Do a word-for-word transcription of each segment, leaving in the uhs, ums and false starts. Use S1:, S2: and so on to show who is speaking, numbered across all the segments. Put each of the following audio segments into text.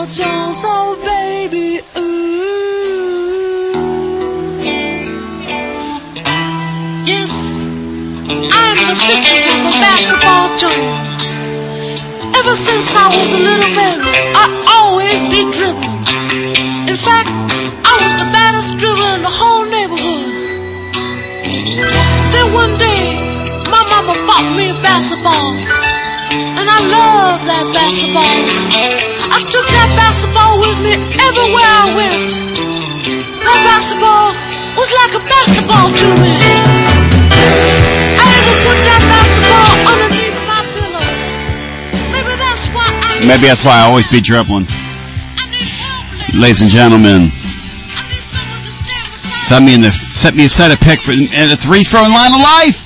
S1: Jones, oh baby, ooh. Yes, I'm the victim of a basketball Jones. Ever since I was a little baby, I always be dribbling. In fact, I was the baddest dribbler in the whole neighborhood. Then one day, my mama bought me a basketball, and I love that basketball. I took that basketball with me everywhere I went. That basketball was like a basketball to me. I even put that basketball underneath my pillow. Maybe that's why I
S2: Maybe that's why I always be dribbling. Ladies and gentlemen, set me in the set me a set of pick for and a three throwing line of life.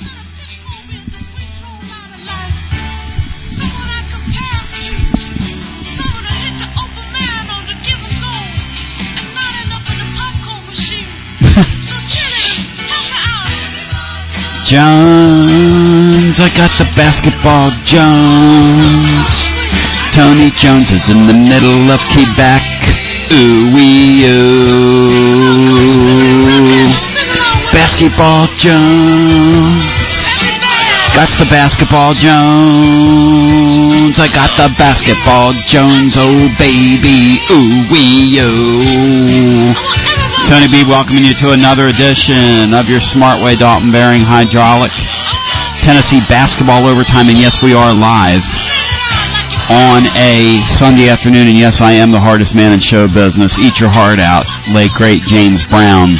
S2: Jones, I got the basketball Jones. Tony Jones is in the middle of Quebec. Ooh-wee-oo. Basketball Jones. Got the basketball Jones. I got the basketball Jones. Oh, baby. Ooh-wee-oo. Tony B welcoming you to another edition of your Smartway Dalton Bearing Hydraulic Tennessee basketball overtime. And yes, we are live on a Sunday afternoon. And yes, I am the hardest man in show business. Eat your heart out, late great James Brown.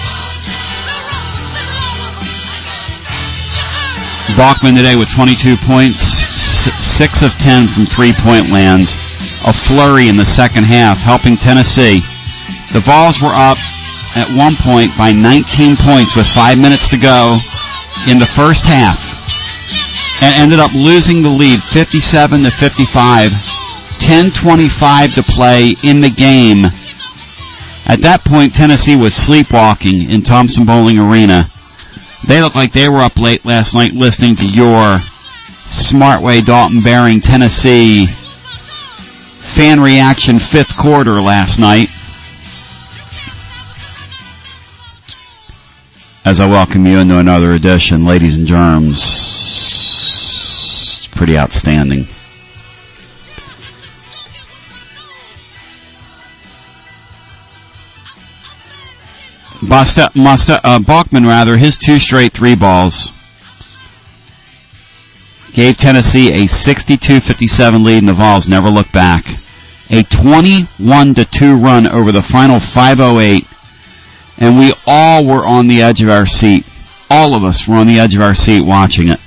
S2: Bachman today with twenty-two points, six of ten from three-point land. A flurry in the second half, helping Tennessee. The Vols were up at one point by nineteen points with five minutes to go in the first half, and ended up losing the lead fifty-seven to fifty-five. ten twenty-five to play in the game. At that point, Tennessee was sleepwalking in Thompson-Boling Arena. They looked like they were up late last night listening to your Smartway Dalton Bearing Tennessee fan reaction fifth quarter last night. As I welcome you into another edition, ladies and germs. It's pretty outstanding. Busta, Musta, uh, Bachman, rather, his two straight three balls gave Tennessee a sixty-two fifty-seven lead, and the Vols never looked back. A twenty-one to two run over the final five oh eight. And we all were on the edge of our seat. All of us were on the edge of our seat watching it.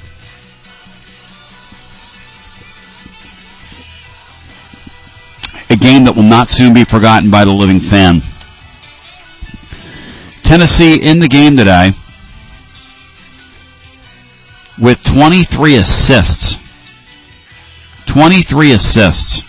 S2: A game that will not soon be forgotten by the living fan. Tennessee in the game today with twenty-three assists. twenty-three assists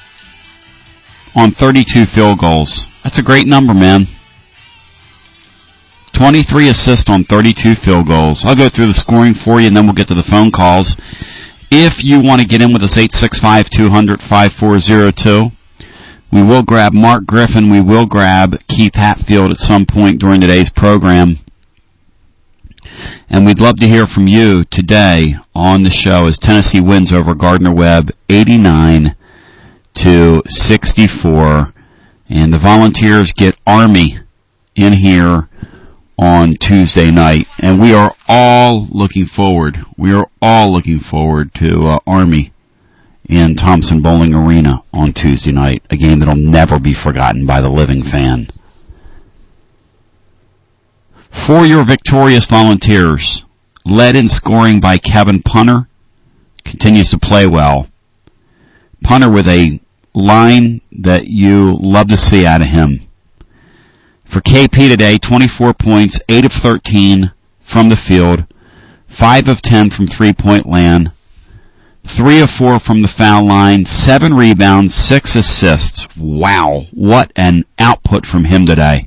S2: on thirty-two field goals. That's a great number, man. twenty-three assists on thirty-two field goals. I'll go through the scoring for you, and then we'll get to the phone calls. If you want to get in with us, eight six five, two hundred, five four zero two. We will grab Mark Griffin. We will grab Keith Hatfield at some point during today's program. And we'd love to hear from you today on the show as Tennessee wins over Gardner-Webb eighty-nine to sixty-four. And the Volunteers get Army in here on Tuesday night, and we are all looking forward. We are all looking forward to uh, Army in Thompson-Boling Arena on Tuesday night, a game that'll never be forgotten by the living fan. For your victorious Volunteers, led in scoring by Kevin Punter, continues to play well. Punter with a line that you love to see out of him. For K P today, twenty-four points, eight of thirteen from the field, five of ten from three-point land, three of four from the foul line, seven rebounds, six assists. Wow, what an output from him today.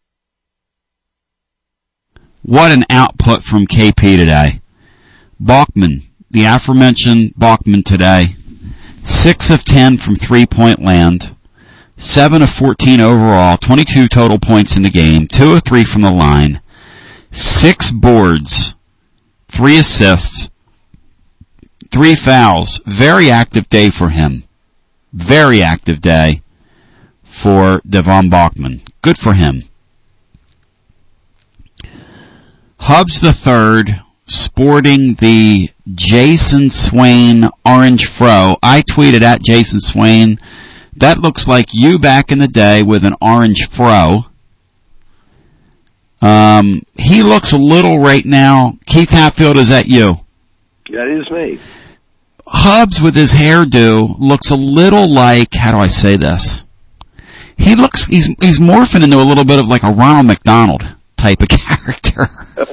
S2: What an output from K P today. Bachman, the aforementioned Bachman today, six of ten from three-point land, seven of fourteen overall, twenty-two total points in the game, two of three from the line, six boards, three assists, three fouls. Very active day for him. Very active day for Devon Bachman. Good for him. Hubbs the third, sporting the Jason Swain orange fro. I tweeted at Jason Swain, that looks like you back in the day with an orange fro. Um, he looks a little right now. Keith Hatfield, is that you?
S3: That is me.
S2: Hubbs with his hairdo looks a little like, how do I say this? He looks, he's, he's morphing into a little bit of like a Ronald McDonald type of character.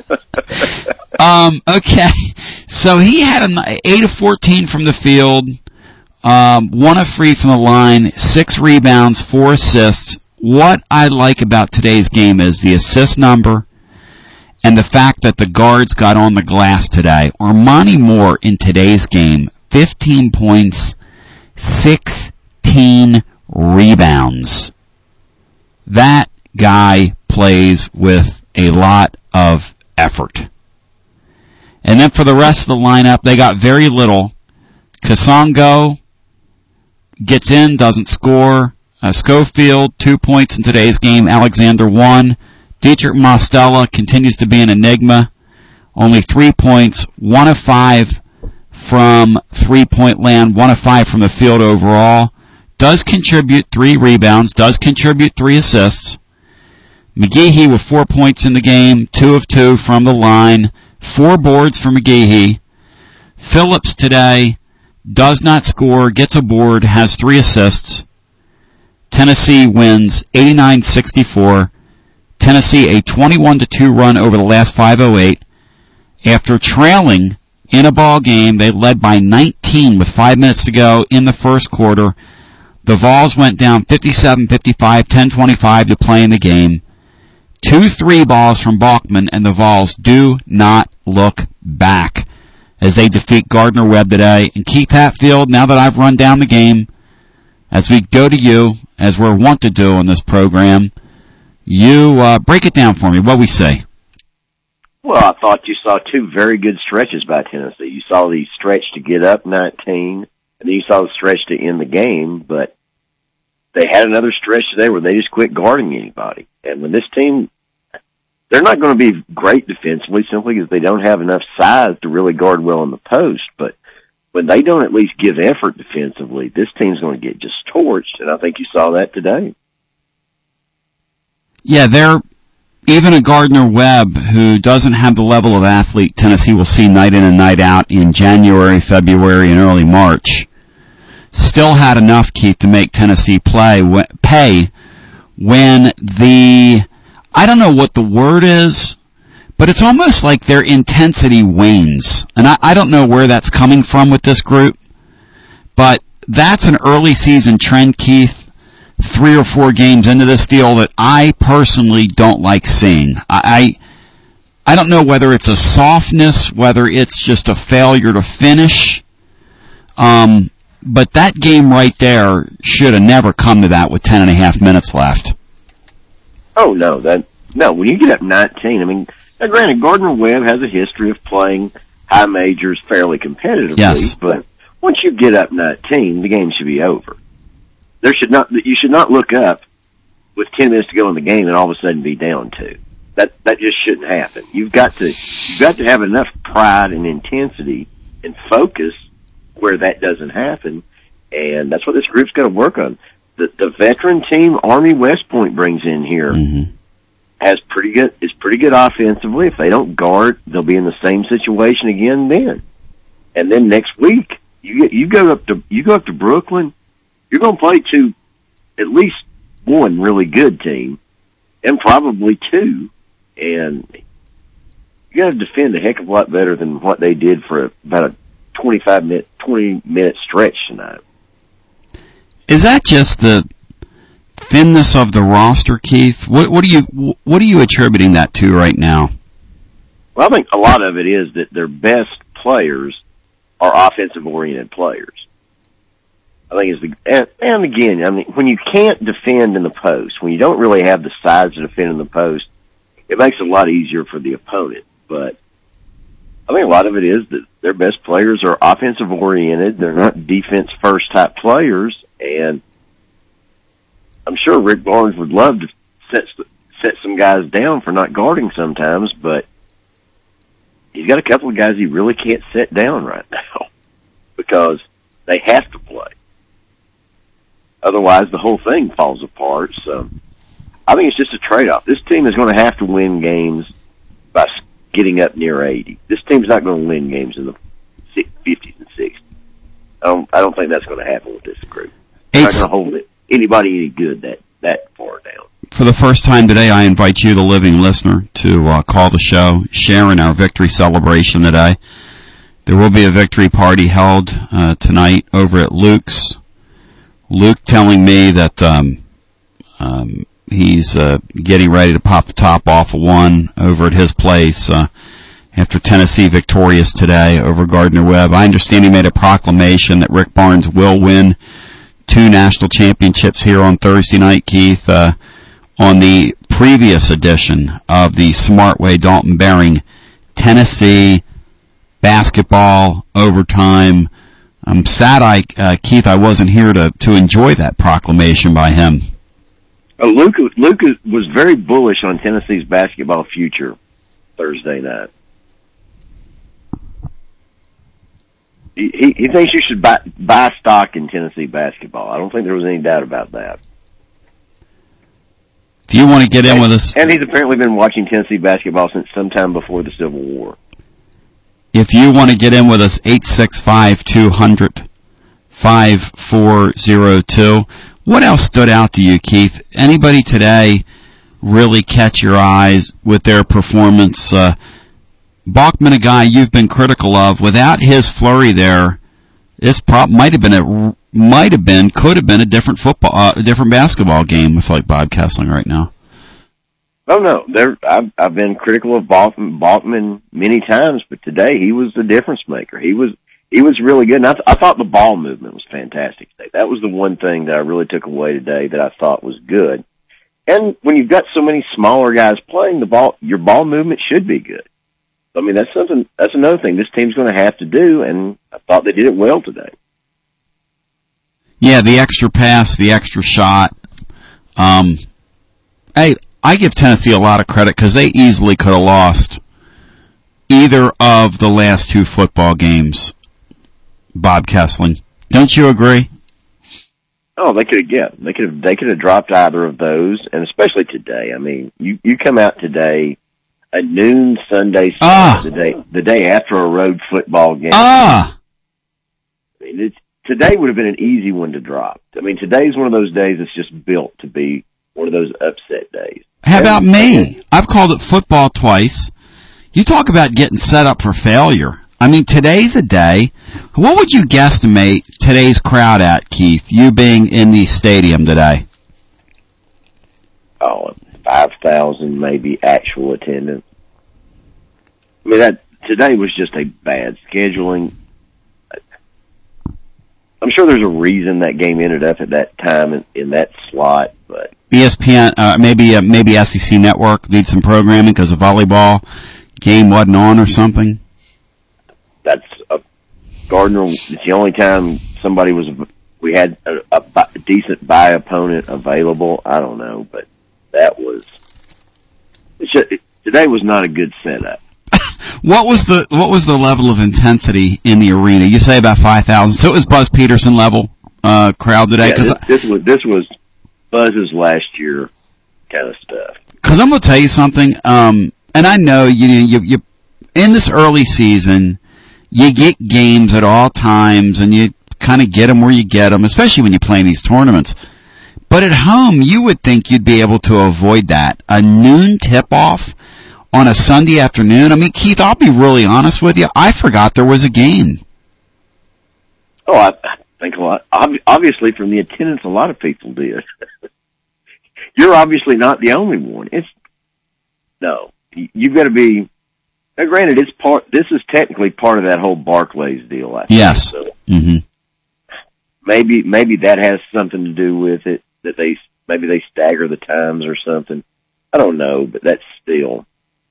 S2: um, okay. So he had an eight of fourteen from the field, um, one of three from the line, six rebounds, four assists. What I like about today's game is the assist number and the fact that the guards got on the glass today. Armani Moore in today's game, fifteen points, sixteen rebounds. That guy plays with a lot of effort. And then for the rest of the lineup, they got very little. Kasongo gets in, doesn't score. Uh, Schofield, two points in today's game. Alexander, one. Dietrich Mostella continues to be an enigma. Only three points, one of five from three-point land, one of five from the field overall. Does contribute three rebounds, does contribute three assists. McGeehee with four points in the game, two of two from the line, four boards for McGeehee. Phillips today does not score, gets a board, has three assists. Tennessee wins eighty-nine sixty-four. Tennessee a twenty-one to two run over the last five oh eight. After trailing in a ball game, they led by nineteen with five minutes to go in the first quarter. The Vols went down fifty-seven fifty-five, ten twenty-five to play in the game. Two three balls from Bachman, and the Vols do not look back as they defeat Gardner-Webb today. And Keith Hatfield, now that I've run down the game, as we go to you, as we're wont to do on this program, you uh, break it down for me. What we say?
S3: Well, I thought you saw two very good stretches by Tennessee. You saw the stretch to get up nineteen, and then you saw the stretch to end the game, but they had another stretch today where they just quit guarding anybody. And when this team, they're not going to be great defensively simply because they don't have enough size to really guard well in the post, but when they don't at least give effort defensively, this team's going to get just torched, and I think you saw that today.
S2: Yeah, they're even a Gardner-Webb who doesn't have the level of athlete Tennessee will see night in and night out in January, February, and early March, still had enough, Keith, to make Tennessee play pay when the, I don't know what the word is, but it's almost like their intensity wanes. And I, I don't know where that's coming from with this group, but that's an early season trend, Keith, three or four games into this deal that I personally don't like seeing. I, I, I don't know whether it's a softness, whether it's just a failure to finish, um, but that game right there should have never come to that with ten and a half minutes left.
S3: Oh, no, that, no, when you get up nineteen, I mean, now, granted, Gardner-Webb has a history of playing high majors fairly competitively,
S2: yes,
S3: but once you get up nineteen, the game should be over. There should not, you should not look up with ten minutes to go in the game and all of a sudden be down two. That that just shouldn't happen. You've got to you've got to have enough pride and intensity and focus where that doesn't happen, and that's what this group's got to work on. The the veteran team Army West Point brings in here.
S2: Mm-hmm.
S3: Has pretty good is pretty good offensively. If they don't guard, they'll be in the same situation again then. And then next week, you get, you go up to you go up to Brooklyn, you're going to play two, at least one really good team, and probably two, and you got to defend a heck of a lot better than what they did for a, about a twenty-five minute twenty minute stretch tonight.
S2: Is that just the thinness of the roster, Keith? What, what are you what are you attributing that to right now?
S3: Well, I think a lot of it is that their best players are offensive-oriented players. I think is the, and, and again, I mean, when you can't defend in the post, when you don't really have the size to defend in the post, it makes it a lot easier for the opponent. But I mean, a lot of it is that their best players are offensive oriented. They're not defense first type players, and I'm sure Rick Barnes would love to set set some guys down for not guarding sometimes, but he's got a couple of guys he really can't set down right now because they have to play. Otherwise, the whole thing falls apart. So I think it's just a trade-off. This team is going to have to win games by getting up near eighty. This team's not going to win games in the fifties and sixties. I don't, I don't think that's going to happen with this group. They're not going to hold it, anybody any good that, that far down.
S2: For the first time today, I invite you, the living listener, to uh, call the show, share in our victory celebration today. There will be a victory party held uh, tonight over at Luke's. Luke telling me that um, um, he's uh, getting ready to pop the top off of one over at his place uh, after Tennessee victorious today over Gardner-Webb. I understand he made a proclamation that Rick Barnes will win two national championships here on Thursday night, Keith. Uh, on the previous edition of the Smartway Dalton Bearing Tennessee basketball overtime. I'm sad, I, uh, Keith, I wasn't here to, to enjoy that proclamation by him.
S3: Uh, Luke, Luke was very bullish on Tennessee's basketball future Thursday night. He, he, he thinks you should buy, buy stock in Tennessee basketball. I don't think there was any doubt about that.
S2: If you want to get in
S3: and,
S2: with us...
S3: And he's apparently been watching Tennessee basketball since sometime before the Civil War.
S2: If you want to get in with us, eight six five, two hundred, five four zero two. What else stood out to you, Keith? Anybody today really catch your eyes with their performance? Uh, Bachman, a guy you've been critical of, without his flurry there, this prop might have been a, might have been, could have been a different football, uh, a different basketball game. I feel like Bob Kessling right now.
S3: Oh no, there. I've, I've been critical of Bachman, Bachman many times, but today he was the difference maker. He was he was really good. And I, th- I thought the ball movement was fantastic today. That was the one thing that I really took away today that I thought was good. And when you've got so many smaller guys playing the ball, your ball movement should be good. I mean, that's something. That's another thing this team's going to have to do, and I thought they did it well today.
S2: Yeah, the extra pass, the extra shot. Um, hey. I give Tennessee a lot of credit because they easily could have lost either of the last two football games, Bob Kessling. Don't you agree?
S3: Oh, they could have, yeah, they could have, they could have dropped either of those, and especially today. I mean, you, you come out today, a noon Sunday,
S2: ah.
S3: the day, the day after a road football game.
S2: Ah.
S3: I mean, it's, today would have been an easy one to drop. I mean, today's one of those days that's just built to be one of those upset days.
S2: How about me? I've called it football twice. You talk about getting set up for failure. I mean, today's a day. What would you guesstimate today's crowd at, Keith, you being in the stadium today?
S3: Oh, five thousand maybe actual attendance. I mean, that today was just a bad scheduling. I'm sure there's a reason that game ended up at that time in, in that slot, but
S2: E S P N, uh, maybe uh, maybe S E C Network needs some programming because the volleyball game wasn't on or something.
S3: That's a Gardner. It's the only time somebody was. We had a, a, a decent bye opponent available. I don't know, but that was. It's just, it, today was not a good setup.
S2: What was the what was the level of intensity in the arena? You say about five thousand, so it was Buzz Peterson level uh, crowd today.
S3: Yeah, this, this was this was Buzz's last year kind of stuff.
S2: Because I'm going to tell you something, um, and I know you you you in this early season, you get games at all times, and you kind of get them where you get them, especially when you play in these tournaments. But at home, you would think you'd be able to avoid that. A noon tip-off on a Sunday afternoon. I mean, Keith, I'll be really honest with you. I forgot there was a game.
S3: Oh, I, I think a lot. Ob- obviously, from the attendance, a lot of people did. You're obviously not the only one. It's no. You've got to be. Now, granted, it's part. This is technically part of that whole Barclays deal. I think.
S2: Yes.
S3: So,
S2: mm-hmm.
S3: maybe maybe that has something to do with it, that they maybe they stagger the times or something. I don't know, but that's still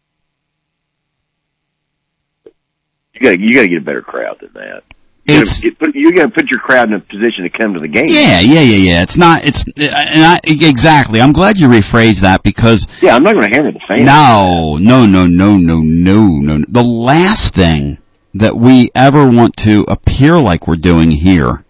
S3: you got you got to get a better crowd than that. You
S2: It's
S3: gotta, put, you got to put your crowd in a position to come to the game.
S2: yeah, yeah, yeah, yeah. It's not. It's and I, exactly. I'm glad you rephrased that because
S3: Yeah, I'm not going to hammer the fans.
S2: no, no, no, no, no, no, no. The last thing that we ever want to appear like we're doing here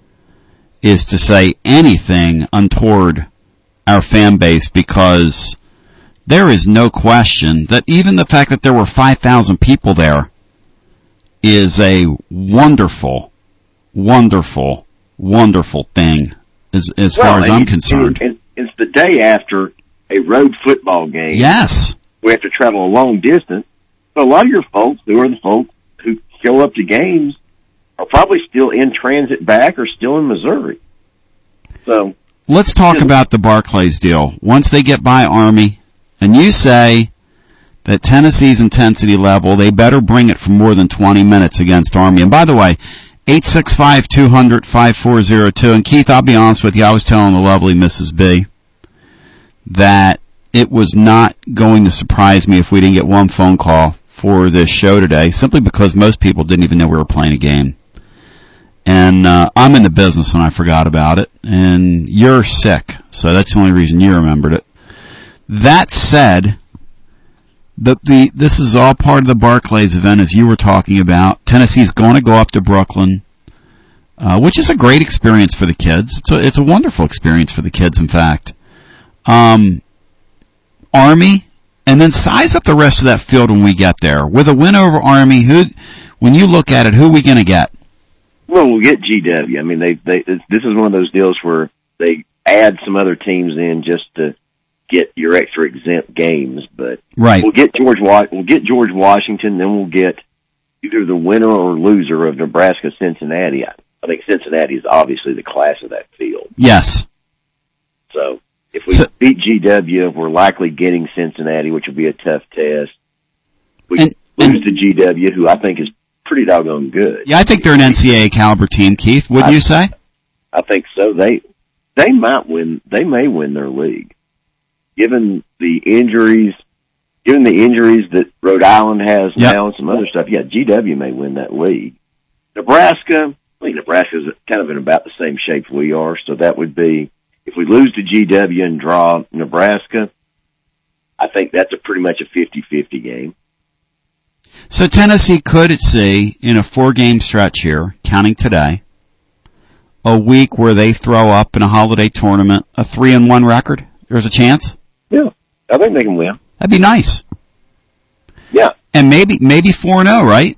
S2: is to say anything untoward our fan base, because there is no question that even the fact that there were five thousand people there is a wonderful, wonderful, wonderful thing as, as
S3: well,
S2: far as I'm
S3: and,
S2: concerned.
S3: And, and it's the day after a road football game.
S2: Yes.
S3: We have to travel a long distance. So a lot of your folks, who are the folks who show up to games, are probably still in transit back or still in Missouri. So
S2: let's talk
S3: yeah.
S2: about the Barclays deal. Once they get by Army, and you say that Tennessee's intensity level, they better bring it for more than twenty minutes against Army. And by the way, eight six five, two hundred, five four zero two. And Keith, I'll be honest with you, I was telling the lovely Missus B that it was not going to surprise me if we didn't get one phone call for this show today, simply because most people didn't even know we were playing a game. And uh, I'm in the business and I forgot about it. And you're sick, so that's the only reason you remembered it. That said, The, the, this is all part of the Barclays event, as you were talking about. Tennessee's going to go up to Brooklyn, uh, which is a great experience for the kids. It's a, it's a wonderful experience for the kids, in fact. Um, Army, and then size up the rest of that field when we get there. With a win over Army, who, when you look at it, who are we going to get?
S3: Well, we'll get G W. I mean, they, they, this is one of those deals where they add some other teams in just to get your extra exempt games, but
S2: right.
S3: we'll get George. We'll get George Washington. Then we'll get either the winner or loser of Nebraska Cincinnati. I, I think Cincinnati is obviously the class of that field.
S2: Yes.
S3: So if we
S2: so,
S3: beat G W, we're likely getting Cincinnati, which will be a tough test. We
S2: and,
S3: lose
S2: and,
S3: to G W, who I think is pretty doggone good.
S2: Yeah, I think they're an N C double A caliber team. Keith, wouldn't
S3: I,
S2: you say?
S3: I think so. They they might win. They may win their league. Given the injuries, given the injuries that Rhode Island has
S2: yep.
S3: now and some other stuff, yeah, G W may win that league. Nebraska, I think Nebraska's kind of in about the same shape we are, so that would be, if we lose to G W and draw Nebraska, I think that's a pretty much a fifty-fifty game.
S2: So Tennessee could see, in a four-game stretch here, counting today, a week where they throw up in a holiday tournament a three and one record? There's a chance?
S3: Yeah, I think they can win.
S2: That'd be nice.
S3: Yeah.
S2: And maybe maybe four and oh, right?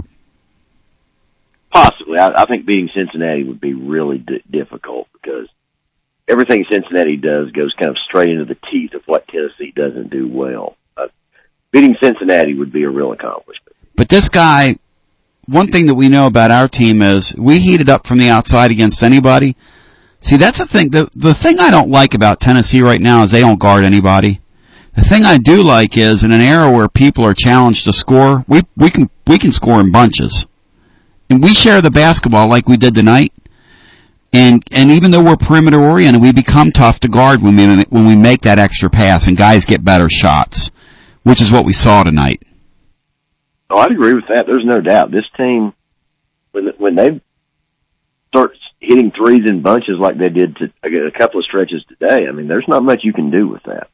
S3: Possibly. I, I think beating Cincinnati would be really d- difficult because everything Cincinnati does goes kind of straight into the teeth of what Tennessee doesn't do well. Uh, beating Cincinnati would be a real accomplishment.
S2: But this guy, one thing that we know about our team is we heat it up from the outside against anybody. See, that's the thing. The, the thing I don't like about Tennessee right now is they don't guard anybody. The thing I do like is in an era where people are challenged to score, we we can we can score in bunches. And we share the basketball like we did tonight. And and even though we're perimeter oriented, we become tough to guard when we when we make that extra pass and guys get better shots, which is what we saw tonight.
S3: Oh, I'd agree with that. There's no doubt. This team, when when they start hitting threes in bunches like they did to a couple of stretches today, I mean, there's not much you can do with that.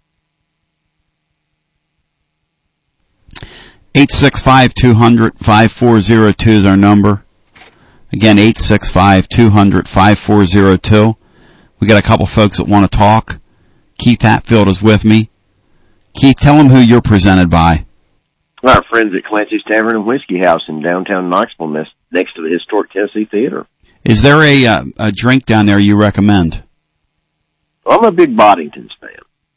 S2: eight six five, two hundred, five four zero two is our number. Again, eight six five, two hundred, five four zero two. We got a couple folks that want to talk. Keith Hatfield is with me. Keith, tell them who you're presented by.
S3: Our friends at Clancy's Tavern and Whiskey House in downtown Knoxville, next to the historic Tennessee Theater.
S2: Is there a, uh, a drink down there you recommend?
S3: Well, I'm a big Boddington's fan.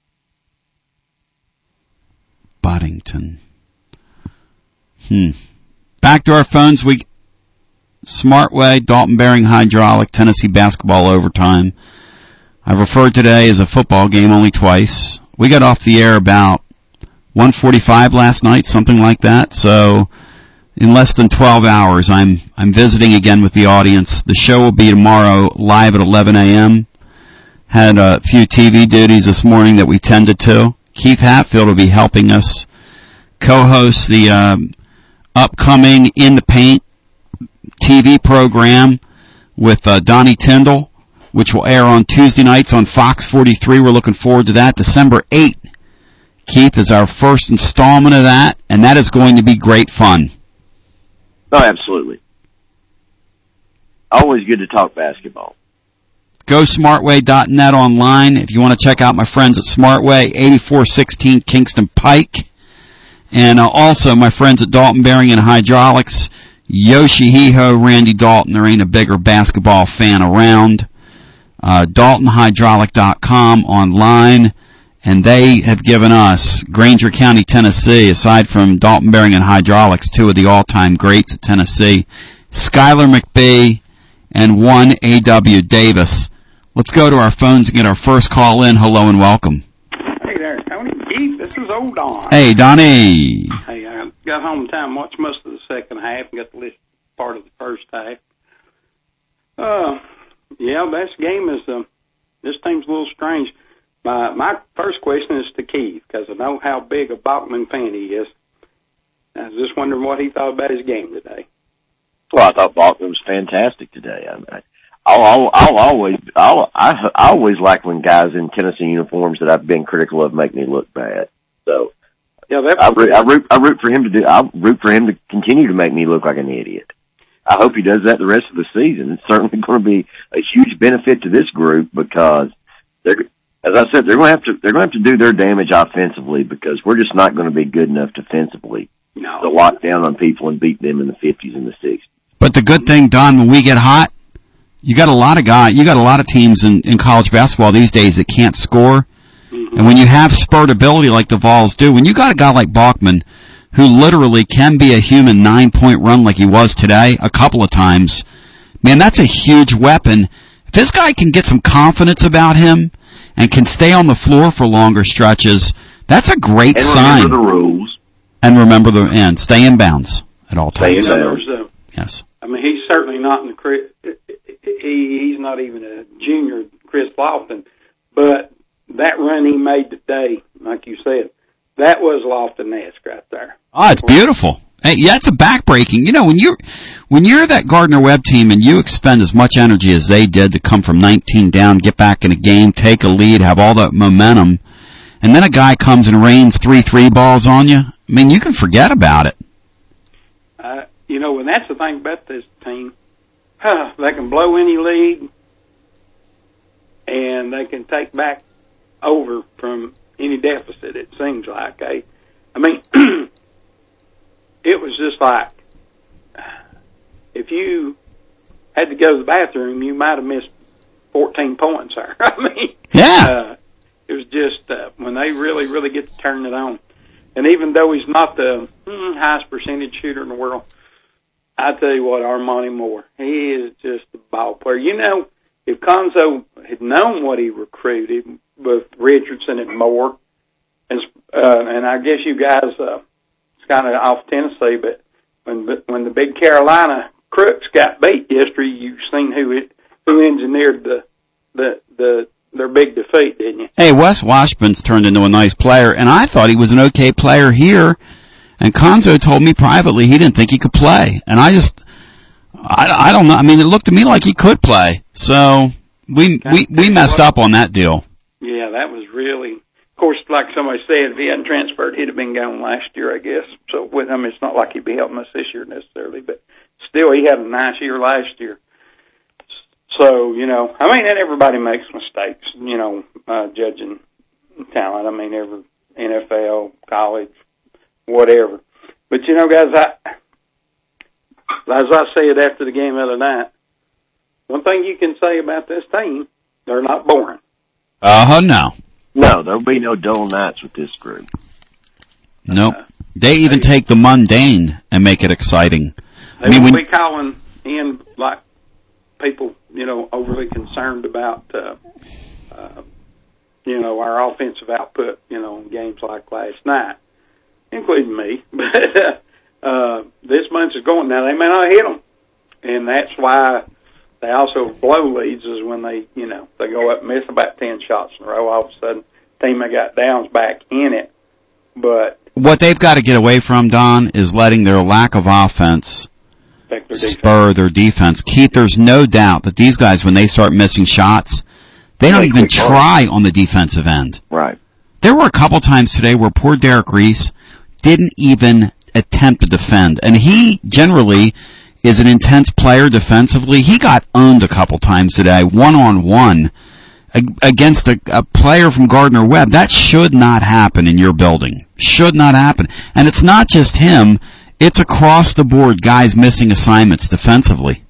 S2: Boddington. Hmm. Back to our phones. We Smartway, Dalton Bearing Hydraulic, Tennessee basketball overtime. I've referred today as a football game only twice. We got off the air about one forty-five last night, something like that. So in less than twelve hours. I'm I'm visiting again with the audience. The show will be tomorrow live at eleven a.m. Had a few T V duties this morning that we tended to. Keith Hatfield will be helping us co-host the um, upcoming In the Paint T V program with uh, Donnie Tyndall, which will air on Tuesday nights on Fox forty-three. We're looking forward to that. December eighth, Keith, is our first installment of that, and that is going to be great fun.
S3: Oh, absolutely. Always good to talk basketball.
S2: Go smartway dot net online if you want to check out my friends at Smartway, eighty-four sixteen Kingston Pike. And uh, also my friends at Dalton Bearing and Hydraulics, Yoshihiko Randy Dalton. There ain't a bigger basketball fan around. Uh, Dalton Hydraulic dot com online. And they have given us, Granger County, Tennessee, aside from Dalton Bearing and Hydraulics, two of the all-time greats at Tennessee, Skylar McBee and one A W Davis. Let's go to our phones and get our first call in. Hello and welcome.
S4: Hey there, Tony. Keith, this is old Don.
S2: Hey, Donnie.
S4: Hey, I got home in time, watched most of the second half, and got the list part of the first half. Uh, yeah, this game is, uh, this team's a little strange. My, my first question is to Keith, because I know how big a Bachman fan he is. I was just wondering what he thought about his game today.
S3: Well, I thought Bachman was fantastic today. I, I, I'll, I'll, I'll always, I'll, I, I always like when guys in Tennessee uniforms that I've been critical of make me look bad. So,
S4: yeah, that
S3: I root, I root, I root for him to do. I root for him to continue to make me look like an idiot. I hope he does that the rest of the season. It's certainly going to be a huge benefit to this group because they're, as I said, they're going to have to, they're going to have to do their damage offensively because we're just not going to be good enough defensively
S4: no.
S3: to lock down on people and beat them in the fifties and the sixties.
S2: But the good thing, Don, when we get hot, you got a lot of guys, you got a lot of teams in, in college basketball these days that can't score. Mm-hmm. And when you have spurt ability like the Vols do, when you got a guy like Bachman who literally can be a human nine-point run like he was today a couple of times, man, that's a huge weapon. If this guy can get some confidence about him and can stay on the floor for longer stretches, that's a great
S3: and
S2: sign.
S3: And remember the rules.
S2: And remember the, and stay in bounds at all times.
S3: Stay in bounds.
S4: Uh,
S2: yes.
S4: I mean, he's certainly not in the Chris. He, he's not even a junior Chris Lofton, but that run he made today, like you said, that was Lofton-esque right there.
S2: Oh, it's beautiful. Hey, yeah, it's a backbreaking. You know, when you're when you're that Gardner-Webb team and you expend as much energy as they did to come from nineteen down, get back in a game, take a lead, have all that momentum, and then a guy comes and rains three three balls on you. I mean, you can forget about it.
S4: Uh, you know, and that's the thing about this team. Huh, they can blow any lead, and they can take back over from any deficit, it seems like. Eh? I mean, it was just like, if you had to go to the bathroom, you might have missed fourteen points there. I mean,
S2: yeah.
S4: Uh, it was just, uh, when they really, really get to turn it on. And even though he's not the mm, highest percentage shooter in the world, I tell you what, Armani Moore, he is just a ball player. You know, if Conzo had known what he recruited with Richardson and Moore, and uh, and I guess you guys, uh, it's kind of off Tennessee, but when when the big Carolina crooks got beat yesterday, you've seen who it, who engineered the the the their big defeat, didn't you?
S2: Hey, Wes Washburn's turned into a nice player, and I thought he was an okay player here. And Conzo told me privately he didn't think he could play. And I just, I, I don't know. I mean, it looked to me like he could play. So we we, we messed up on that deal.
S4: Yeah, that was really, of course, like somebody said, if he hadn't transferred, he'd have been gone last year, I guess. So with him, it's not like he'd be helping us this year necessarily. But still, he had a nice year last year. So, you know, I mean, and everybody makes mistakes, you know, uh, judging talent. I mean, every N F L, college, whatever. But, you know, guys, I, as I said after the game the other night, one thing you can say about this team, they're not boring.
S2: Uh-huh, no.
S3: No, there'll be no dull nights with this group.
S2: Nope.
S4: Uh,
S2: they even
S4: they,
S2: take the mundane and make it exciting.
S4: They
S2: I mean,
S4: will
S2: when,
S4: be calling in, like, people, you know, overly concerned about, uh, uh, you know, our offensive output, you know, in games like last night, including me. But, uh, uh, this bunch is going. Now, they may not hit them, and that's why they also blow leads is when they, you know, they go up and miss about ten shots in a row. All of a sudden, team that got downs back in it. But
S2: what they've got to get away from, Don, is letting their lack of offense
S4: their
S2: spur their defense. Keith, there's no doubt that these guys, when they start missing shots, they don't even try on the defensive end.
S3: Right.
S2: There were a couple times today where poor Derek Reese didn't even attempt to defend, and he generally is an intense player defensively. He got owned a couple times today, one-on-one, against a, a player from Gardner-Webb. That should not happen in your building. Should not happen. And it's not just him. It's across the board guys missing assignments defensively.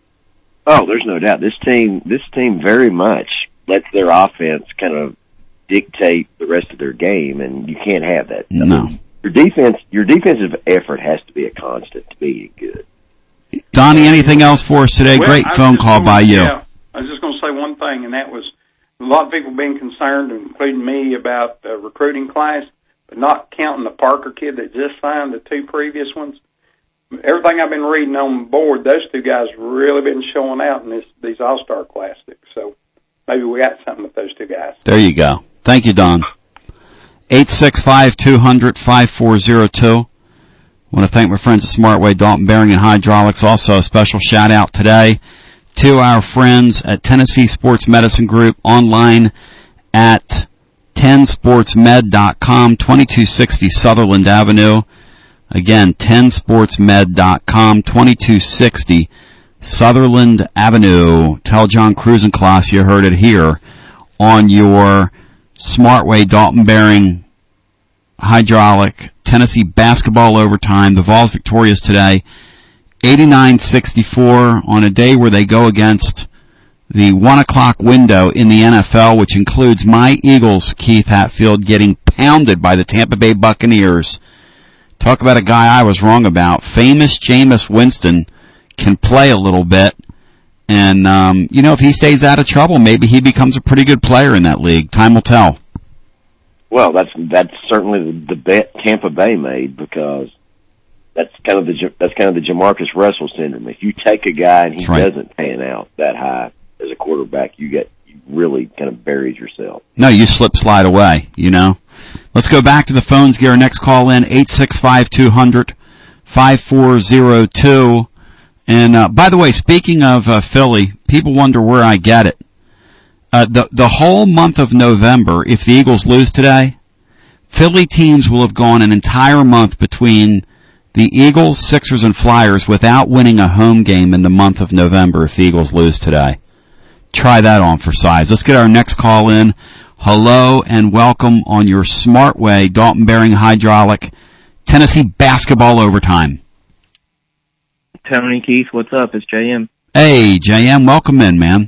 S3: Oh, there's no doubt. This team, this team very much lets their offense kind of dictate the rest of their game, and you can't have that.
S2: No.
S3: I mean, your defense, your defensive effort has to be a constant to be good.
S2: Donnie, anything else for us today?
S4: Well,
S2: Great phone call
S4: going,
S2: by you.
S4: Yeah, I was just going to say one thing, and that was a lot of people being concerned, including me, about the recruiting class, but not counting the Parker kid that just signed, the two previous ones. Everything I've been reading on board, those two guys really been showing out in this, these All-Star Classics. So maybe we got something with those two guys.
S2: There you go. Thank you, Don. eight six five, two hundred, five four zero two. I want to thank my friends at Smartway, Dalton Bearing and Hydraulics. Also, a special shout-out today to our friends at Tennessee Sports Medicine Group, online at ten sports med dot com, twenty-two sixty Sutherland Avenue. Again, ten sports med dot com, twenty-two sixty Sutherland Avenue. Tell John Cruisenclass you heard it here on your Smartway, Dalton Bearing, Hydraulic, Tennessee basketball overtime. The Vols victorious today, eighty-nine sixty-four, on a day where they go against the one o'clock window in the N F L, which includes my Eagles, Keith Hatfield, getting pounded by the Tampa Bay Buccaneers. Talk about a guy I was wrong about. Famous Jameis Winston can play a little bit. And, um, you know, if he stays out of trouble, maybe he becomes a pretty good player in that league. Time will tell.
S3: Well, that's that's certainly the, the bet Tampa Bay made, because that's kind of the that's kind of the Jamarcus Russell syndrome. If you take a guy and he
S2: right.
S3: doesn't pan out that high as a quarterback, you get you really kind of buried yourself.
S2: No, you slip slide away. You know. Let's go back to the phones. Get our next call in, eight six five, two hundred, five four zero two. And uh, by the way, speaking of uh, Philly, people wonder where I get it. Uh, the the whole month of November, if the Eagles lose today, Philly teams will have gone an entire month between the Eagles, Sixers, and Flyers without winning a home game in the month of November if the Eagles lose today. Try that on for size. Let's get our next call in. Hello and welcome on your Smartway, Dalton Bearing Hydraulic, Tennessee basketball overtime.
S5: Tony, Keith, what's up? It's J M.
S2: Hey, J M, welcome in, man.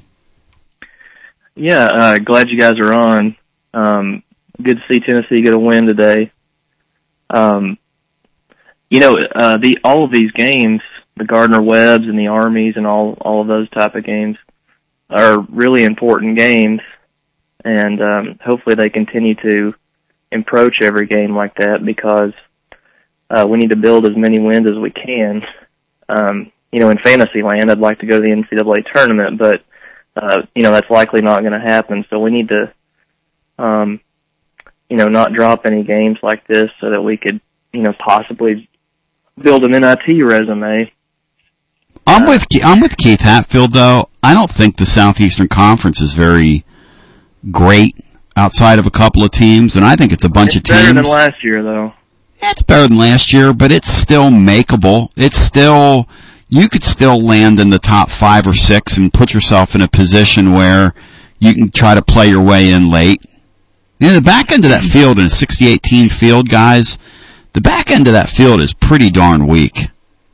S5: Yeah, uh, glad you guys are on. Um, good to see Tennessee get a win today. Um, you know, uh, the all of these games, the Gardner-Webbs and the Armies and all all of those type of games, are really important games, and um, hopefully they continue to approach every game like that, because uh, we need to build as many wins as we can. Um, you know, in fantasy land, I'd like to go to the N C double A tournament, but Uh, you know, that's likely not going to happen. So we need to, um, you know, not drop any games like this so that we could, you know, possibly build an N I T resume.
S2: I'm with I'm with Keith Hatfield, though. I don't think the Southeastern Conference is very great outside of a couple of teams, and I think it's a bunch
S5: it's
S2: of teams.
S5: Better than last year, though.
S2: It's better than last year, but it's still makeable. It's still. You could still land in the top five or six and put yourself in a position where you can try to play your way in late. You know, the back end of that field in a sixty-eight team field, guys, the back end of that field is pretty darn weak.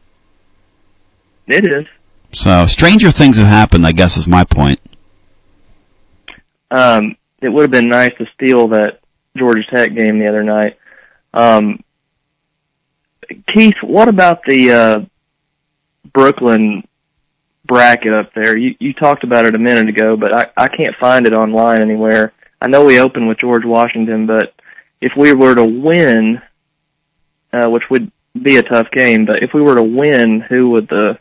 S5: It is.
S2: So, stranger things have happened, I guess, is my point.
S5: Um, it would have been nice to steal that Georgia Tech game the other night. Um, Keith, what about the uh, Brooklyn bracket up there? You, you talked about it a minute ago, but I, I can't find it online anywhere. I know we opened with George Washington, but if we were to win, uh, which would be a tough game. But if we were to win, who would the?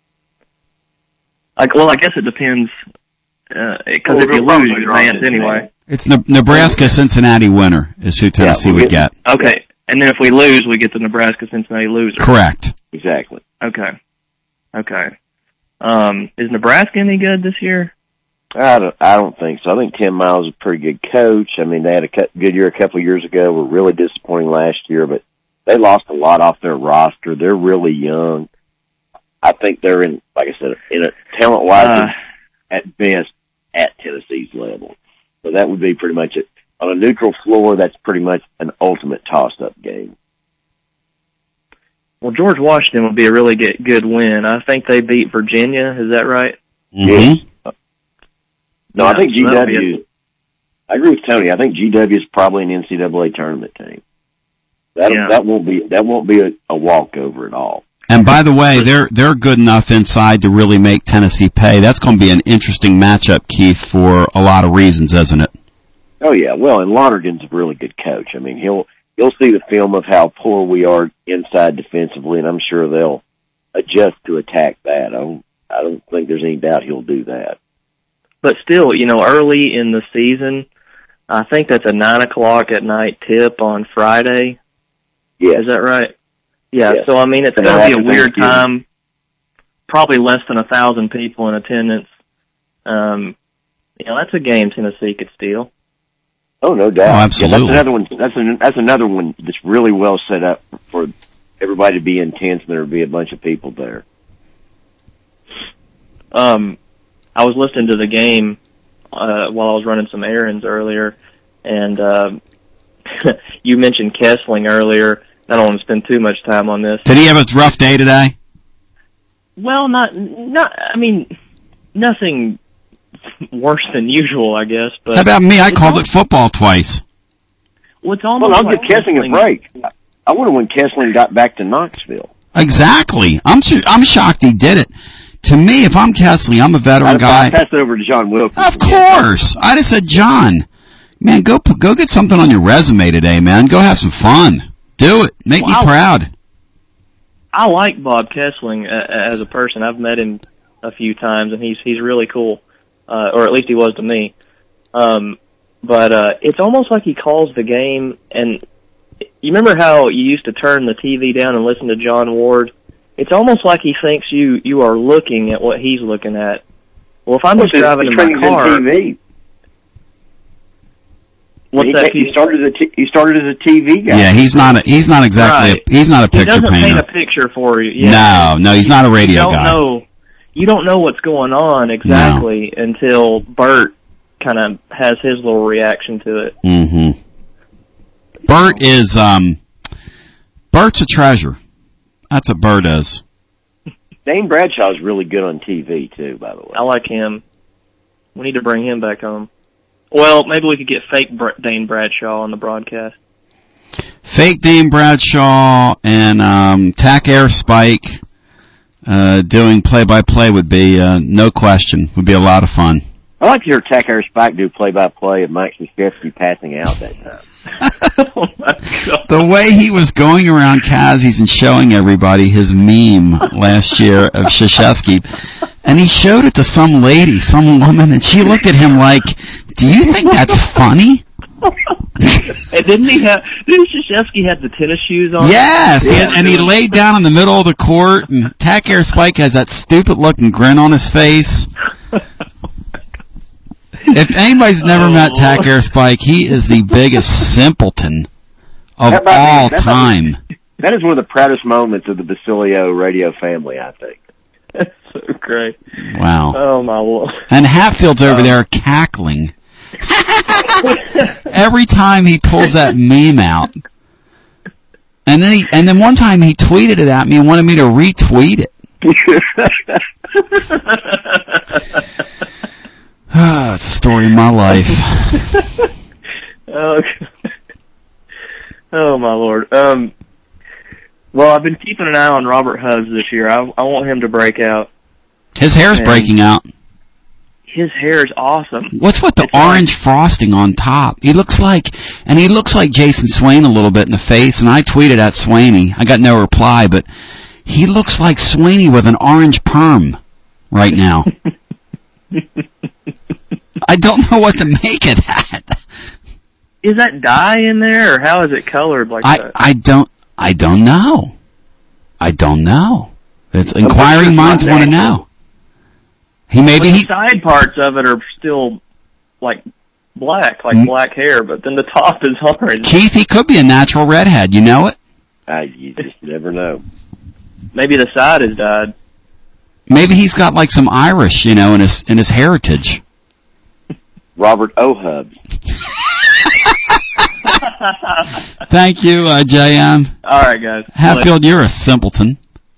S5: Like, well, I guess it depends. Because uh,
S3: well,
S5: if you lose, you advance anyway.
S2: It's Ne- Nebraska-Cincinnati winner is who Tennessee
S3: yeah,
S2: would get.
S5: Okay, and then if we lose, we get the Nebraska-Cincinnati loser.
S2: Correct.
S3: Exactly.
S5: Okay. Okay. Um, is Nebraska any good this year?
S3: I don't, I don't think so. I think Tim Miles is a pretty good coach. I mean, they had a good year a couple of years ago. Were really disappointing last year, but they lost a lot off their roster. They're really young. I think they're in, like I said, in a talent-wise,
S5: Uh,
S3: at best, at Tennessee's level. So that would be pretty much it. On a neutral floor, that's pretty much an ultimate toss-up game.
S5: Well, George Washington would be a really good, good win. I think they beat Virginia. Is that right?
S2: Mm-hmm.
S3: No,
S5: Yeah,
S3: I think
S5: so
S3: G
S5: that'll be
S3: W, I agree with Tony. I think G W is probably an N C double A tournament team. That
S5: Yeah.
S3: that won't be that won't be a, a walkover at all.
S2: And by the way, they're they're good enough inside to really make Tennessee pay. That's going to be an interesting matchup, Keith, for a lot of reasons, isn't it?
S3: Oh yeah, well, and Lonergan's a really good coach. I mean, he'll he'll see the film of how poor we are inside defensively, and I'm sure they'll adjust to attack that. I don't I don't think there's any doubt he'll do that.
S5: But still, you know, early in the season, I think that's a nine o'clock at night tip on Friday.
S3: Yeah,
S5: Is that right? Yeah.
S3: Yes.
S5: So I mean, it's
S3: And
S5: going to be a
S3: after
S5: weird
S3: Thanksgiving.
S5: time. Probably less than a thousand people in attendance. Um, you know, that's a game Tennessee could steal.
S3: Oh, no doubt.
S2: Oh, absolutely.
S3: Yeah, that's another one. That's an, that's another one that's really well set up for everybody to be intense, and there will be a bunch of people there.
S5: Um, I was listening to the game uh, while I was running some errands earlier, and um, you mentioned Kessling earlier. I don't want to spend too much time on this.
S2: Did he have a rough day today?
S5: Well, not not. I mean, nothing worse than usual, I guess. But
S2: How about me? I
S5: it's
S2: called
S5: al-
S2: it football twice.
S5: Well, it's almost
S3: Well, I'll
S5: like
S3: give Kessling a
S5: Kessling-
S3: break. I wonder when Kessling got back to Knoxville.
S2: Exactly. I'm su- I'm shocked he did it. To me, if I'm Kessling, I'm a veteran
S3: I'd,
S2: guy.
S3: I'd pass it over to John Wilkins.
S2: Of course. I just said, John, man, go p- go get something on your resume today, man. Go have some fun. Do it. Make
S5: Well,
S2: me proud.
S5: I like Bob Kessling uh, as a person. I've met him a few times, and he's he's really cool, uh, or at least he was to me. Um, but uh, it's almost like he calls the game. And you remember how you used to turn the T V down and listen to John Ward? It's almost like he thinks you you are looking at what he's looking at. Well, if I'm
S3: Well,
S5: just driving in my
S3: training's
S5: car,
S3: T V.
S5: what's
S3: he,
S5: that?
S3: he started as a t- he started as a T V guy.
S2: Yeah, he's not a, he's not exactly
S5: Right.
S2: a, he's not a
S5: He
S2: picture
S5: doesn't
S2: painter.
S5: paint a picture for you. Yeah.
S2: No, no, he's not a radio
S5: you don't
S2: guy.
S5: Know, you don't know what's going on exactly until Bert kind of has his little reaction to it.
S2: Mm-hmm. Bert is um, Bert's a treasure. That's what Bert is.
S3: Dane Bradshaw's really good on T V too, by the way.
S5: I like him. We need to bring him back home. Well, maybe we could get fake Br- Dane Bradshaw on the broadcast.
S2: Fake Dane Bradshaw and um, Tack Air Spike uh, doing play-by-play would be, uh, no question, would be a lot of fun.
S3: I like to hear Tacker Spike do play-by-play of Mike Krzyzewski passing out that time.
S5: Oh my God.
S2: The way he was going around Kazie's and showing everybody his meme last year of Krzyzewski, and he showed it to some lady, some woman, and she looked at him like, do you think that's funny?
S5: And didn't he have? Didn't Krzyzewski have the tennis shoes on?
S2: Yes,
S5: Yeah.
S2: and he laid down in the middle of the court, and Tack Air Spike has that stupid-looking grin on his face. If anybody's never met Tack Air Spike, he is the biggest simpleton of
S3: That might be-
S2: all
S3: that might
S2: time.
S3: be- That is one of the proudest moments of the Basilio radio family, I think.
S5: That's so great.
S2: Wow.
S5: Oh my Lord.
S2: And Hatfield's over there cackling. Every time he pulls that meme out. And then he, and then one time he tweeted it at me and wanted me to retweet it. Ah, it's the story of my life.
S5: Oh, oh my Lord. Um, well, I've been keeping an eye on Robert Hubbs this year. I, I want him to break out.
S2: His hair's
S5: And-
S2: breaking out.
S5: his hair is awesome.
S2: What's with the
S5: it's
S2: orange
S5: like,
S2: frosting on top? He looks like, and he looks like Jason Swain a little bit in the face, and I tweeted at Swaney. I got no reply, but he looks like Swaney with an orange perm right now. I don't know what to make of that.
S5: Is that dye in there, or how is it colored like
S2: I,
S5: that?
S2: I don't, I don't know. I don't know. It's inquiring minds want to know. He maybe
S5: but the
S2: he
S5: side parts of it are still like black, like
S2: mm.
S5: black hair, but then the top is orange.
S2: Keith, he could be a natural redhead. You know it?
S3: I, you just never know.
S5: Maybe the side is dyed.
S2: Maybe he's got like some Irish, you know, in his in his heritage.
S3: Robert Ohub.
S2: Thank you, uh, J M.
S5: All right, guys.
S2: Hatfield, you're a simpleton.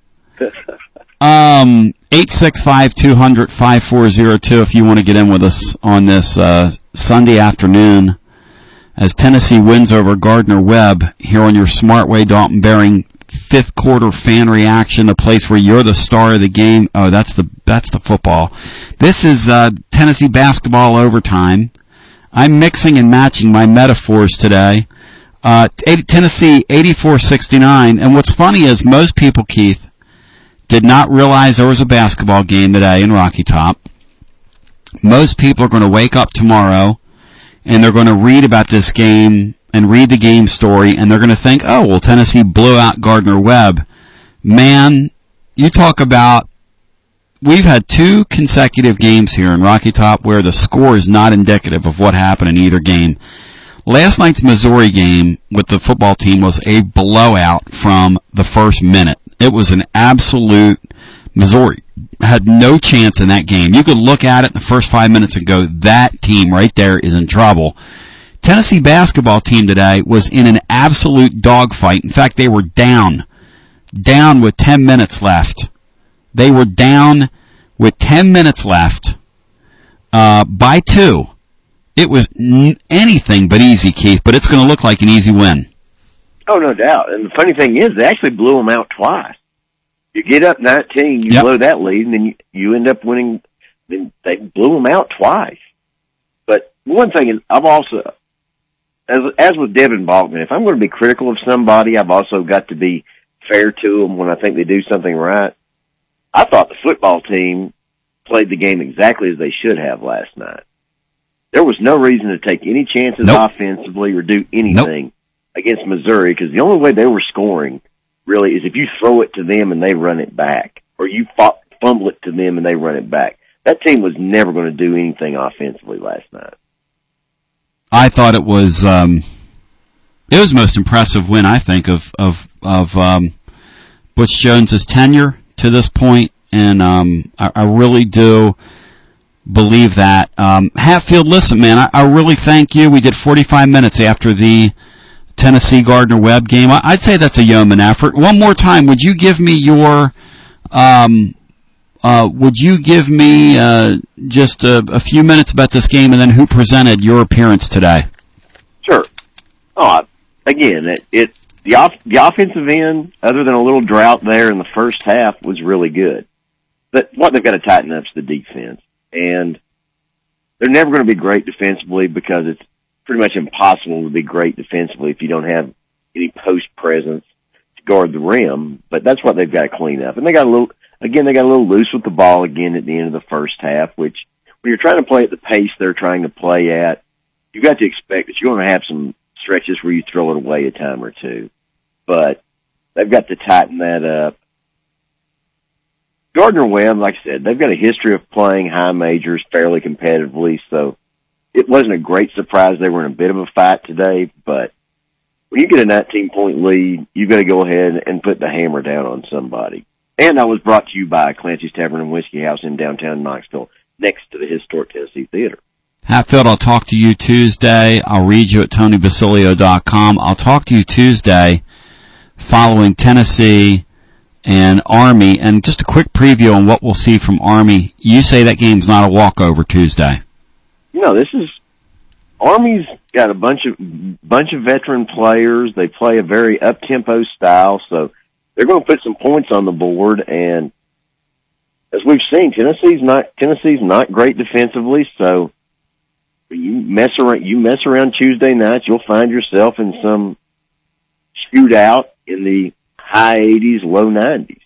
S2: Um, eight six five, two hundred, five four zero two if you want to get in with us on this uh, Sunday afternoon as Tennessee wins over Gardner-Webb here on your Smartway Dalton Bearing fifth quarter fan reaction, a place where you're the star of the game. Oh, that's the that's the football. This is uh, Tennessee basketball overtime. I'm mixing and matching my metaphors today. Uh, Tennessee eighty-four sixty-nine, and what's funny is most people, Keith, did not realize there was a basketball game today in Rocky Top. Most people are going to wake up tomorrow and they're going to read about this game and read the game story, and they're going to think, oh, well, Tennessee blew out Gardner-Webb. Man, you talk about, we've had two consecutive games here in Rocky Top where the score is not indicative of what happened in either game. Last night's Missouri game with the football team was a blowout from the first minute. It was an absolute, Missouri had no chance in that game. You could look at it in the first five minutes and go, that team right there is in trouble. Tennessee basketball team today was in an absolute dogfight. In fact, they were down, down with ten minutes left. They were down with ten minutes left uh, by two. It was n- anything but easy, Keith, but it's going to look like an easy win.
S3: Oh, no doubt. And the funny thing is, they actually blew them out twice. You get up nineteen, you yep. blow that lead, and then you, you end up winning. Then they blew them out twice. But one thing is, I've also, as as with Devin Balkman, if I'm going to be critical of somebody, I've also got to be fair to them when I think they do something right. I thought the football team played the game exactly as they should have last night. There was no reason to take any chances nope. offensively or do anything nope. against Missouri, because the only way they were scoring really is if you throw it to them and they run it back, or you fumble it to them and they run it back. That team was never going to do anything offensively last night.
S2: I thought it was um, it was the most impressive win, I think, of of of um, Butch Jones's tenure to this point, and um, I, I really do believe that. Um, Hatfield, listen, man, I, I really thank you. We did forty-five minutes after the Tennessee Gardner-Webb game. I, I'd say that's a yeoman effort. One more time, would you give me your um, uh, would you give me uh, just a, a few minutes about this game, and then who presented your appearance today?
S3: Sure. Oh, again, it, it the off, the offensive end, other than a little drought there in the first half, was really good. But what they've got to tighten up is the defense, and they're never going to be great defensively because it's pretty much impossible to be great defensively if you don't have any post presence to guard the rim. But that's what they've got to clean up, and they got a little. Again, they got a little loose with the ball again at the end of the first half, which when you're trying to play at the pace they're trying to play at, you've got to expect that you're going to have some stretches where you throw it away a time or two. But they've got to tighten that up. Gardner-Webb, like I said, they've got a history of playing high majors fairly competitively, so it wasn't a great surprise they were in a bit of a fight today, but when you get a nineteen-point lead, you've got to go ahead and put the hammer down on somebody. And I was brought to you by Clancy's Tavern and Whiskey House in downtown Knoxville, next to the historic Tennessee Theater.
S2: Hatfield, I'll talk to you Tuesday. I'll read you at tony basilio dot com. I'll talk to you Tuesday following Tennessee and Army. And just a quick preview on what we'll see from Army. You say that game's not a walkover Tuesday.
S3: You know, this is Army's got a bunch of bunch of veteran players. They play a very up-tempo style, so they're going to put some points on the board, and as we've seen, Tennessee's not Tennessee's not great defensively. So you mess around, you mess around Tuesday nights, you'll find yourself in some shootout in the high eighties, low nineties.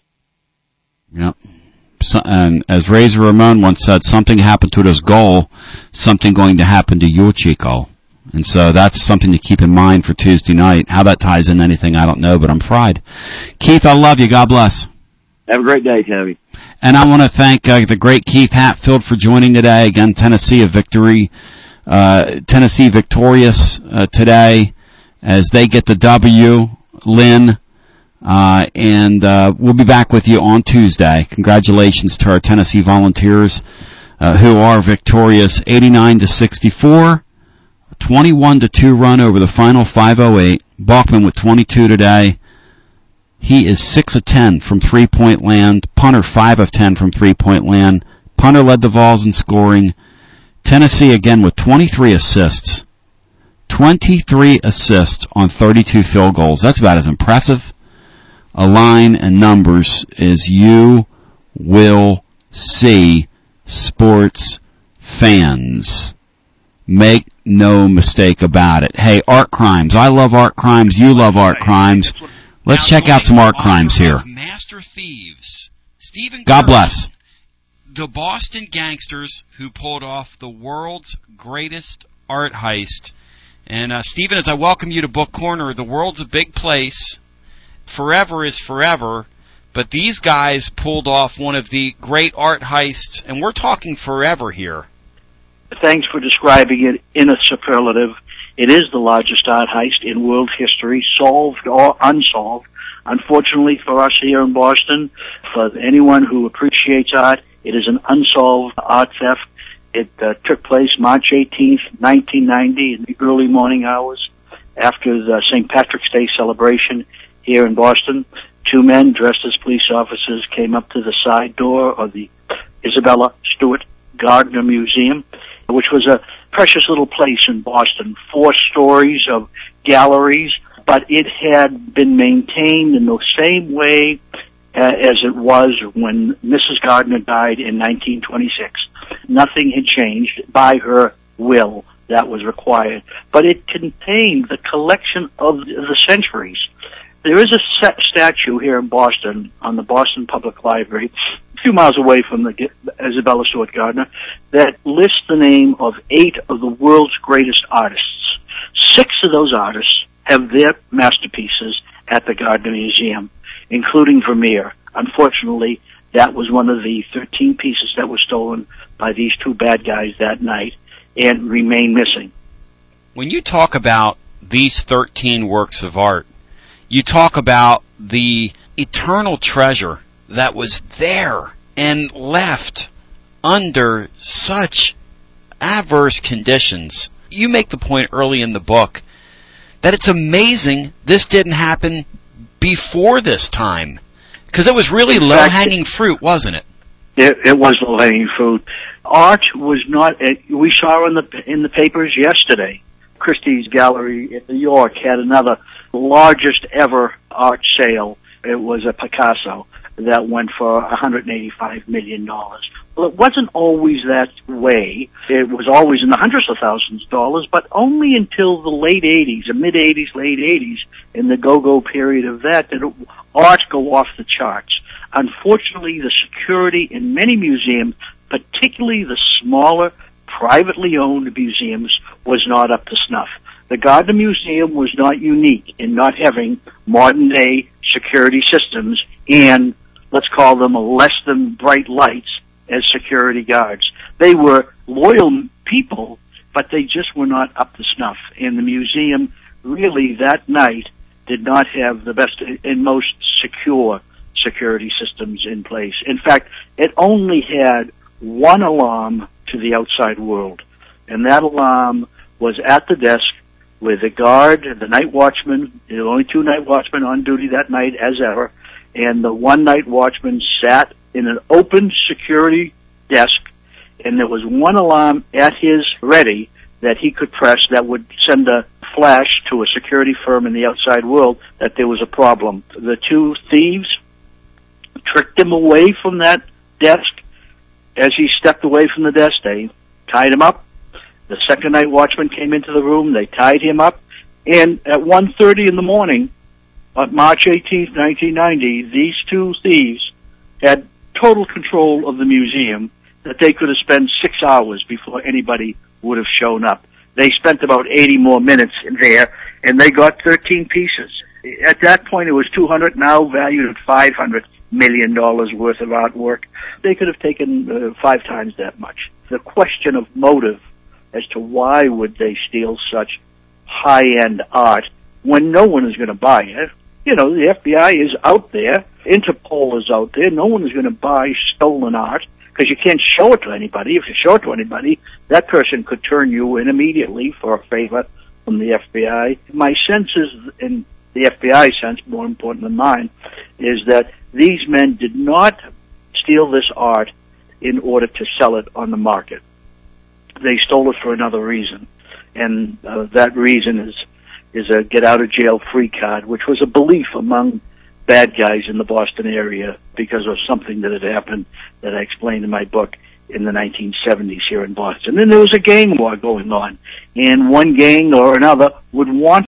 S2: Yep. So, and as Razor Ramon once said, something happened to this goal, something going to happen to you, Chico. And so that's something to keep in mind for Tuesday night. How that ties in anything, I don't know, but I'm fried. Keith, I love you. God bless.
S3: Have a great day, Tommy.
S2: And I want to thank uh, the great Keith Hatfield for joining today. Again, Tennessee a victory. Uh, Tennessee victorious uh, today as they get the W. Lynn. Uh, and, uh, we'll be back with you on Tuesday. Congratulations to our Tennessee Volunteers, uh, who are victorious eighty-nine to sixty-four, twenty-one to two run over the final five oh eight. Bachman with twenty-two today. He is six of ten from three-point land. Punter five of ten from three-point land. Punter led the Vols in scoring. Tennessee again with twenty-three assists. twenty-three assists on thirty-two field goals. That's about as impressive a line and numbers as you will see, sports fans. Make no mistake about it. Hey, art crimes. I love art crimes. You love art crimes. Let's check out some art crimes here.
S6: Master thieves. Stephen
S2: God
S6: Curry,
S2: bless.
S6: The Boston gangsters who pulled off the world's greatest art heist. And uh, Stephen, as I welcome you to Book Corner, the world's a big place. Forever is forever, but these guys pulled off one of the great art heists, and we're talking forever here.
S7: Thanks for describing it in a superlative. It is the largest art heist in world history, solved or unsolved. Unfortunately for us here in Boston, for anyone who appreciates art, it is an unsolved art theft. It uh, took place March eighteenth, nineteen ninety, in the early morning hours after the Saint Patrick's Day celebration here in Boston. Two men dressed as police officers came up to the side door of the Isabella Stewart Gardner Museum, which was a precious little place in Boston, four stories of galleries, but it had been maintained in the same way uh, as it was when Missus Gardner died in nineteen twenty-six. Nothing had changed by her will that was required, but it contained the collection of the centuries. There is a set statue here in Boston on the Boston Public Library, a few miles away from the Isabella Stewart Gardner, that lists the name of eight of the world's greatest artists. Six of those artists have their masterpieces at the Gardner Museum, including Vermeer. Unfortunately, that was one of the thirteen pieces that were stolen by these two bad guys that night and remain missing.
S6: When you talk about these thirteen works of art, you talk about the eternal treasure that was there and left under such adverse conditions. You make the point early in the book that it's amazing this didn't happen before this time, because it was really low-hanging fruit, wasn't it?
S7: It, it was low-hanging fruit. Art was not, we saw in the in the papers yesterday, Christie's Gallery in New York had another largest ever art sale. It was a Picasso that went for one hundred eighty-five million dollars. Well, it wasn't always that way. It was always in the hundreds of thousands of dollars, but only until the late eighties, the mid-eighties, late eighties, in the go-go period of that, did art go off the charts. Unfortunately, the security in many museums, particularly the smaller, privately owned museums, was not up to snuff. The Gardner Museum was not unique in not having modern-day security systems and, let's call them, less than bright lights as security guards. They were loyal people, but they just were not up to snuff. And the museum really that night did not have the best and most secure security systems in place. In fact, it only had one alarm to the outside world, and that alarm was at the desk with the guard, the night watchman. There were only two night watchmen on duty that night, as ever, and the one night watchman sat in an open security desk, and there was one alarm at his ready that he could press that would send a flash to a security firm in the outside world that there was a problem. The two thieves tricked him away from that desk as he stepped away from the desk, they tied him up. The second night watchman came into the room. They tied him up. And at one thirty in the morning, on March eighteenth, nineteen ninety, these two thieves had total control of the museum that they could have spent six hours before anybody would have shown up. They spent about eighty more minutes in there, and they got thirteen pieces. At that point, it was two hundred, now valued at five hundred million dollars worth of artwork. They could have taken uh, five times that much. The question of motive as to why would they steal such high-end art when no one is going to buy it. You know, the F B I is out there. Interpol is out there. No one is going to buy stolen art because you can't show it to anybody. If you show it to anybody, that person could turn you in immediately for a favor from the F B I. My sense is, in the F B I sense, more important than mine, is that these men did not steal this art in order to sell it on the market. They stole it for another reason, and uh, that reason is is a get-out-of-jail-free card, which was a belief among bad guys in the Boston area because of something that had happened that I explained in my book in the nineteen seventies here in Boston. And then there was a gang war going on, and one gang or another would want